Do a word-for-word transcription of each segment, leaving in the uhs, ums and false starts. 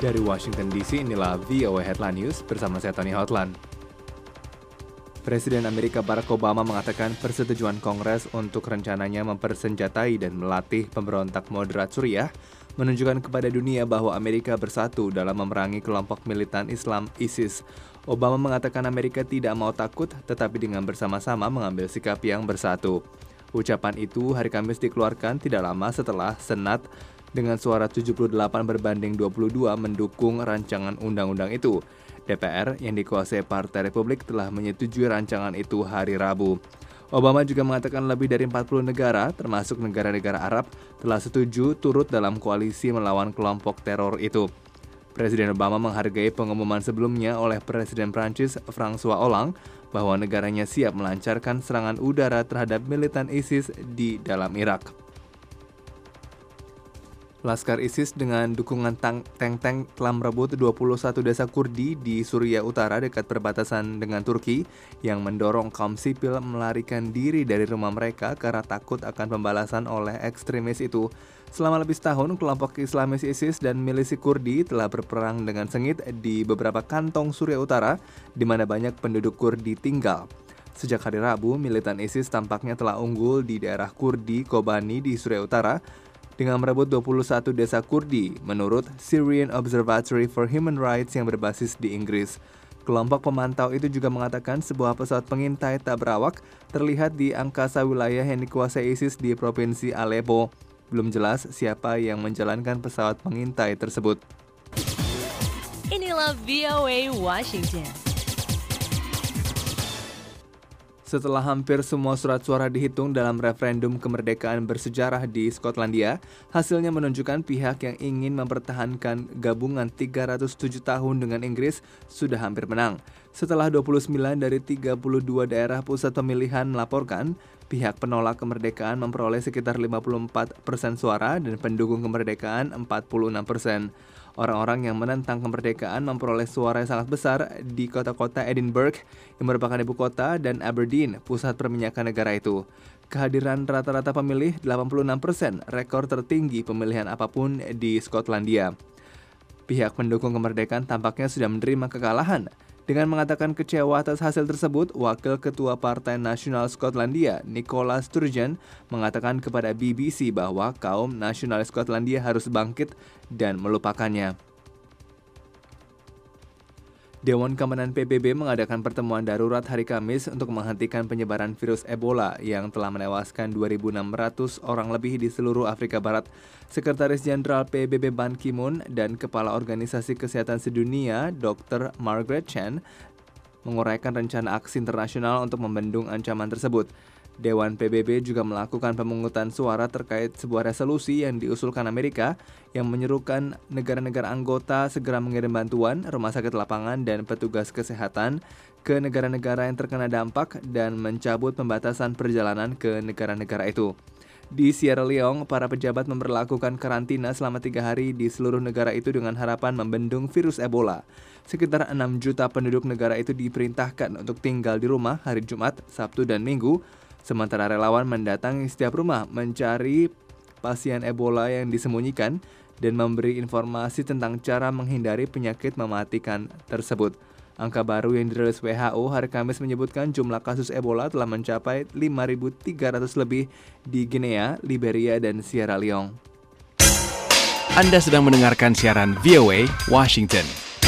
Dari Washington D C, inilah V O A Headline News bersama saya Tony Hotlan. Presiden Amerika Barack Obama mengatakan persetujuan Kongres untuk rencananya mempersenjatai dan melatih pemberontak moderat Suriah menunjukkan kepada dunia bahwa Amerika bersatu dalam memerangi kelompok militan Islam ISIS. Obama mengatakan Amerika tidak mau takut, tetapi dengan bersama-sama mengambil sikap yang bersatu. Ucapan itu hari Kamis dikeluarkan tidak lama setelah Senat dengan suara tujuh puluh delapan berbanding dua puluh dua mendukung rancangan undang-undang itu. D P R yang dikuasai Partai Republik telah menyetujui rancangan itu hari Rabu. Obama juga mengatakan lebih dari empat puluh negara, termasuk negara-negara Arab, telah setuju turut dalam koalisi melawan kelompok teror itu. Presiden Obama menghargai pengumuman sebelumnya oleh Presiden Prancis François Hollande bahwa negaranya siap melancarkan serangan udara terhadap militan ISIS di dalam Irak. Laskar ISIS dengan dukungan tank-tank telah merebut dua puluh satu desa Kurdi di Suriah Utara dekat perbatasan dengan Turki yang mendorong kaum sipil melarikan diri dari rumah mereka karena takut akan pembalasan oleh ekstremis itu. Selama lebih setahun, kelompok Islamis ISIS dan milisi Kurdi telah berperang dengan sengit di beberapa kantong Suriah Utara di mana banyak penduduk Kurdi tinggal. Sejak hari Rabu, militan ISIS tampaknya telah unggul di daerah Kurdi Kobani di Suriah Utara dengan merebut dua puluh satu desa Kurdi, menurut Syrian Observatory for Human Rights yang berbasis di Inggris. Kelompok pemantau itu juga mengatakan sebuah pesawat pengintai tak berawak terlihat di angkasa wilayah yang dikuasai ISIS di Provinsi Aleppo. Belum jelas siapa yang menjalankan pesawat pengintai tersebut. Inilah V O A Washington. Setelah hampir semua surat suara dihitung dalam referendum kemerdekaan bersejarah di Skotlandia, hasilnya menunjukkan pihak yang ingin mempertahankan gabungan tiga ratus tujuh tahun dengan Inggris sudah hampir menang. Setelah dua puluh sembilan dari tiga puluh dua daerah pusat pemilihan melaporkan, pihak penolak kemerdekaan memperoleh sekitar lima puluh empat persen suara dan pendukung kemerdekaan empat puluh enam persen. Orang-orang yang menentang kemerdekaan memperoleh suara yang sangat besar di kota-kota Edinburgh yang merupakan ibu kota dan Aberdeen, pusat perminyakan negara itu. Kehadiran rata-rata pemilih delapan puluh enam persen, rekor tertinggi pemilihan apapun di Skotlandia. Pihak pendukung kemerdekaan tampaknya sudah menerima kekalahan. Dengan mengatakan kecewa atas hasil tersebut, Wakil Ketua Partai Nasional Skotlandia, Nicola Sturgeon, mengatakan kepada B B C bahwa kaum nasionalis Skotlandia harus bangkit dan melupakannya. Dewan Keamanan P B B mengadakan pertemuan darurat hari Kamis untuk menghentikan penyebaran virus Ebola yang telah menewaskan dua ribu enam ratus orang lebih di seluruh Afrika Barat. Sekretaris Jenderal P B B Ban Ki-moon dan Kepala Organisasi Kesehatan Sedunia, dokter Margaret Chan, menguraikan rencana aksi internasional untuk membendung ancaman tersebut. Dewan P B B juga melakukan pemungutan suara terkait sebuah resolusi yang diusulkan Amerika yang menyerukan negara-negara anggota segera mengirim bantuan, rumah sakit lapangan, dan petugas kesehatan ke negara-negara yang terkena dampak dan mencabut pembatasan perjalanan ke negara-negara itu. Di Sierra Leone, para pejabat memberlakukan karantina selama tiga hari di seluruh negara itu dengan harapan membendung virus Ebola. Sekitar enam juta penduduk negara itu diperintahkan untuk tinggal di rumah hari Jumat, Sabtu, dan Minggu. Sementara relawan mendatangi setiap rumah mencari pasien Ebola yang disembunyikan dan memberi informasi tentang cara menghindari penyakit mematikan tersebut. Angka baru yang dirilis W H O hari Kamis menyebutkan jumlah kasus Ebola telah mencapai lima ribu tiga ratus lebih di Guinea, Liberia, dan Sierra Leone. Anda sedang mendengarkan siaran V O A Washington.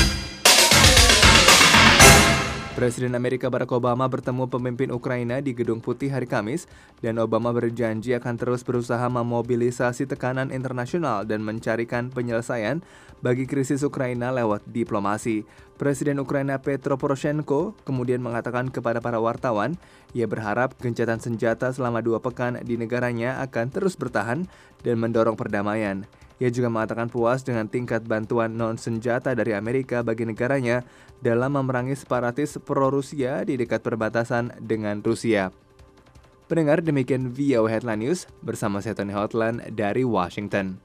Presiden Amerika Barack Obama bertemu pemimpin Ukraina di Gedung Putih hari Kamis, dan Obama berjanji akan terus berusaha memobilisasi tekanan internasional dan mencarikan penyelesaian bagi krisis Ukraina lewat diplomasi. Presiden Ukraina Petro Poroshenko kemudian mengatakan kepada para wartawan, ia berharap gencatan senjata selama dua pekan di negaranya akan terus bertahan dan mendorong perdamaian. Ia juga mengatakan puas dengan tingkat bantuan non-senjata dari Amerika bagi negaranya dalam memerangi separatis pro-Rusia di dekat perbatasan dengan Rusia. Pendengar, demikian V O A Headline News bersama saya Tony Hotlan dari Washington.